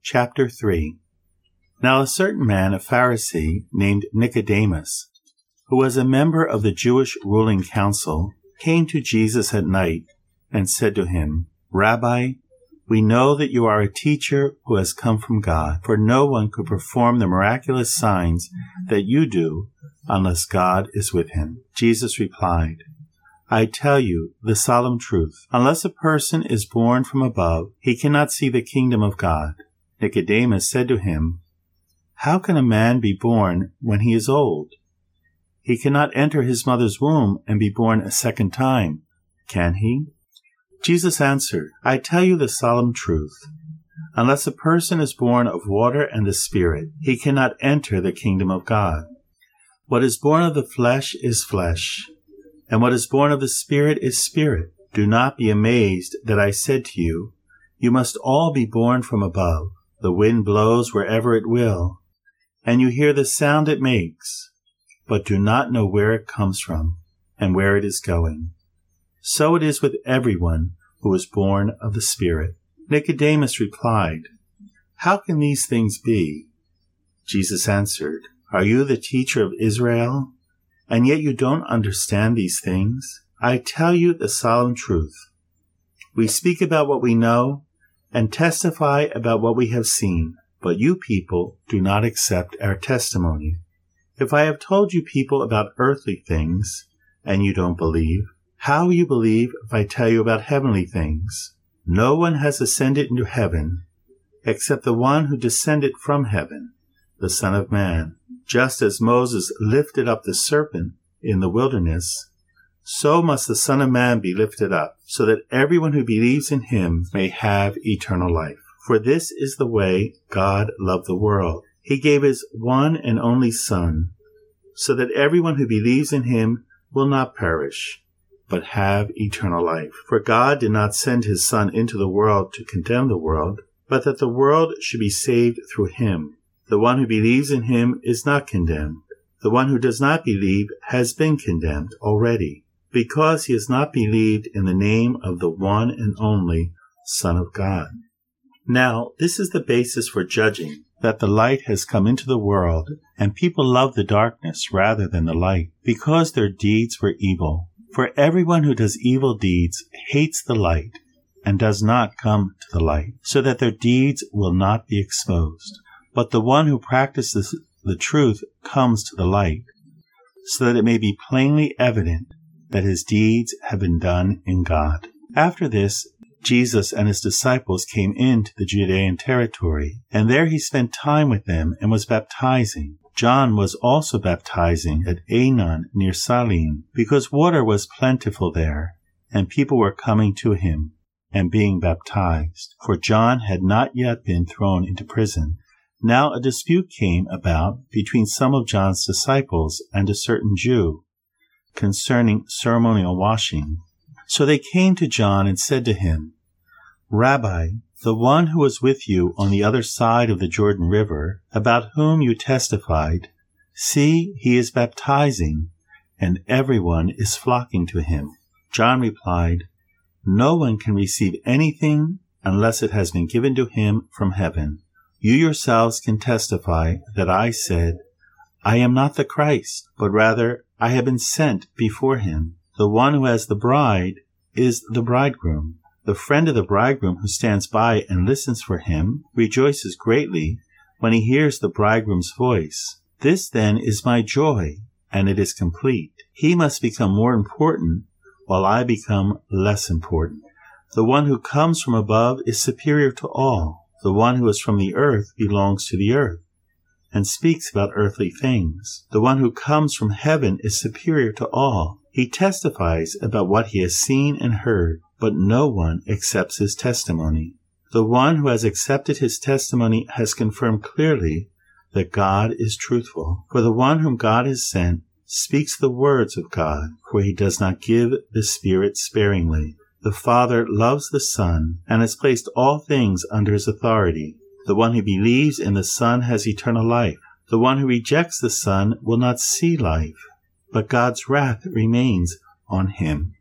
Chapter 3. Now a certain man, a Pharisee, named Nicodemus, who was a member of the Jewish ruling council, came to Jesus at night and said to him, Rabbi, we know that you are a teacher who has come from God, for no one could perform the miraculous signs that you do unless God is with him. Jesus replied, I tell you the solemn truth. Unless a person is born from above, he cannot see the kingdom of God. Nicodemus said to him, How can a man be born when he is old? He cannot enter his mother's womb and be born a second time, can he? Jesus answered, I tell you the solemn truth. Unless a person is born of water and the Spirit, he cannot enter the kingdom of God. What is born of the flesh is flesh, and what is born of the Spirit is spirit. Do not be amazed that I said to you, You must all be born from above. The wind blows wherever it will, and you hear the sound it makes, but do not know where it comes from and where it is going. So it is with everyone who is born of the Spirit. Nicodemus replied, How can these things be? Jesus answered, Are you the teacher of Israel, and yet you don't understand these things? I tell you the solemn truth. We speak about what we know and testify about what we have seen, but you people do not accept our testimony. If I have told you people about earthly things, and you don't believe, how will you believe if I tell you about heavenly things? No one has ascended into heaven, except the one who descended from heaven, the Son of Man. Just as Moses lifted up the serpent in the wilderness, so must the Son of Man be lifted up, so that everyone who believes in him may have eternal life. For this is the way God loved the world. He gave his one and only Son, so that everyone who believes in him will not perish, but have eternal life. For God did not send his Son into the world to condemn the world, but that the world should be saved through him. The one who believes in him is not condemned. The one who does not believe has been condemned already, because he has not believed in the name of the one and only Son of God. Now, this is the basis for judging, that the light has come into the world, and people love the darkness rather than the light, because their deeds were evil. For everyone who does evil deeds hates the light, and does not come to the light, so that their deeds will not be exposed. But the one who practices the truth comes to the light, so that it may be plainly evident that his deeds have been done in God. After this, Jesus and his disciples came into the Judean territory, and there he spent time with them and was baptizing. John was also baptizing at Aenon near Salim, because water was plentiful there, and people were coming to him and being baptized, for John had not yet been thrown into prison. Now a dispute came about between some of John's disciples and a certain Jew concerning ceremonial washing. So they came to John and said to him, Rabbi, the one who was with you on the other side of the Jordan River, about whom you testified, see, he is baptizing, and everyone is flocking to him. John replied, No one can receive anything unless it has been given to him from heaven. You yourselves can testify that I said, I am not the Christ, but rather I have been sent before him. The one who has the bride is the bridegroom. The friend of the bridegroom who stands by and listens for him rejoices greatly when he hears the bridegroom's voice. This then is my joy, and it is complete. He must become more important, while I become less important. The one who comes from above is superior to all. The one who is from the earth belongs to the earth, and speaks about earthly things. The one who comes from heaven is superior to all. He testifies about what he has seen and heard, but no one accepts his testimony. The one who has accepted his testimony has confirmed clearly that God is truthful. For the one whom God has sent speaks the words of God, for he does not give the Spirit sparingly. The Father loves the Son and has placed all things under his authority. The one who believes in the Son has eternal life. The one who rejects the Son will not see life, but God's wrath remains on him.